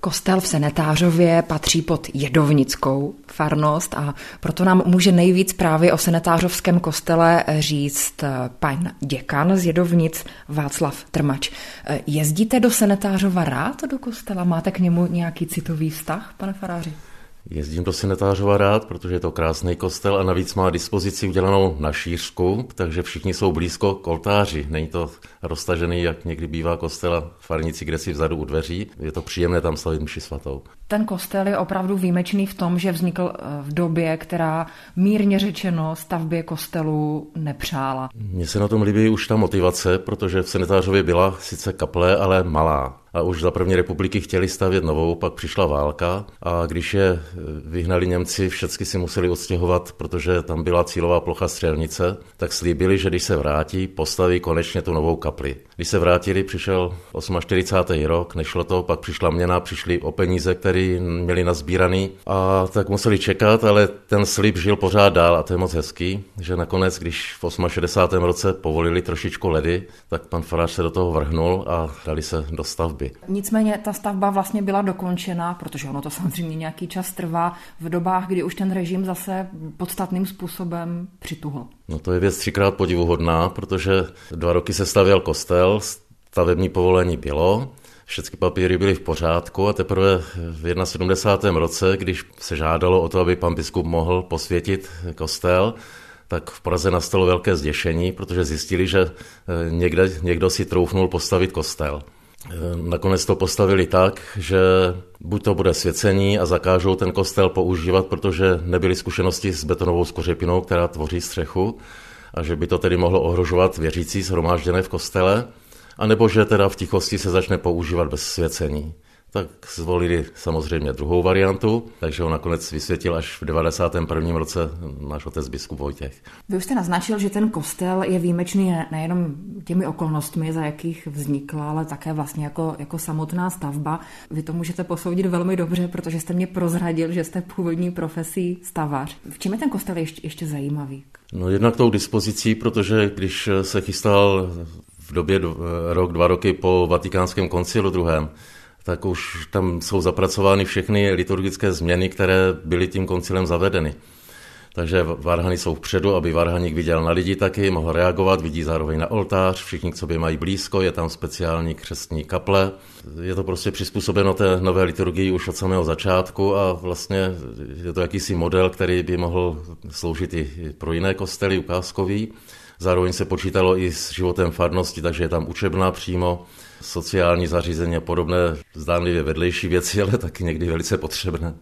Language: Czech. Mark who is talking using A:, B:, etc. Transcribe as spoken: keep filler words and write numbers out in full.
A: Kostel v Senetářově patří pod jedovnickou farnost a proto nám může nejvíc právě o senetářovském kostele říct pan děkan z Jedovnic Václav Trmač. Jezdíte do Senetářova rád do kostela? Máte k němu nějaký citový vztah, pane faráři?
B: Jezdím do Senetářova rád, protože je to krásný kostel a navíc má dispozici udělanou na šířku, takže všichni jsou blízko k oltáři. Není to roztažený, jak někdy bývá kostela farnici, kde si vzadu u dveří. Je to příjemné tam slavit mši svatou.
A: Ten kostel je opravdu výjimečný v tom, že vznikl v době, která mírně řečeno stavbě kostelu nepřála.
B: Mně se na tom líbí už ta motivace, protože v Senetářově byla sice kaple, ale malá. A už za první republiky chtěli stavět novou, pak přišla válka a když je vyhnali Němci, všechny si museli odstěhovat, protože tam byla cílová plocha střelnice, tak slíbili, že když se vrátí, postaví konečně tu novou kapli. Když se vrátili, přišel čtyřicátý osmý rok, nešlo to, pak přišla měna, přišli o peníze, které měli nazbíraný a tak museli čekat, ale ten slib žil pořád dál a to je moc hezký, že nakonec, když v šedesátém osmém roce povolili trošičku ledy, tak pan farář se do toho vrhnul a dali se do stavby.
A: Nicméně ta stavba vlastně byla dokončena, protože ono to samozřejmě nějaký čas trvá, v dobách, kdy už ten režim zase podstatným způsobem přituhl.
B: No to je věc třikrát podivuhodná, protože dva roky se stavěl kostel, stavební povolení bylo, všechny papíry byly v pořádku a teprve v sedmdesátém prvním roce, když se žádalo o to, aby pan biskup mohl posvětit kostel, tak v Praze nastalo velké zděšení, protože zjistili, že někde, někdo si troufnul postavit kostel. Nakonec to postavili tak, že buď to bude svěcení a zakážou ten kostel používat, protože nebyly zkušenosti s betonovou skořepinou, která tvoří střechu, a že by to tedy mohlo ohrožovat věřící shromážděné v kostele, anebo že teda v tichosti se začne používat bez svěcení. Tak zvolili samozřejmě druhou variantu, takže ho nakonec vysvětil až v devadesátém prvním roce náš otec biskup Vojtěch.
A: Vy už jste naznačil, že ten kostel je výjimečný nejenom těmi okolnostmi, za jakých vznikl, ale také vlastně jako, jako samotná stavba. Vy to můžete posoudit velmi dobře, protože jste mě prozradil, že jste původní profesí stavař. V čem je ten kostel ještě, ještě zajímavý?
B: No jednak tou dispozicí, protože když se chystal v době rok, dva roky po Vatikánském koncilu druhém, tak už tam jsou zapracovány všechny liturgické změny, které byly tím koncilem zavedeny. Takže varhany jsou vpředu, aby varhaník viděl na lidi taky, mohl reagovat, vidí zároveň na oltář, všichni k sobě mají blízko, je tam speciální křestní kaple. Je to prostě přizpůsobeno té nové liturgii už od samého začátku a vlastně je to jakýsi model, který by mohl sloužit i pro jiné kostely, ukázkový. Zároveň se počítalo i s životem farnosti, takže je tam učebna přímo, sociální zařízení a podobné zdánlivě vedlejší věci, ale taky někdy velice potřebné.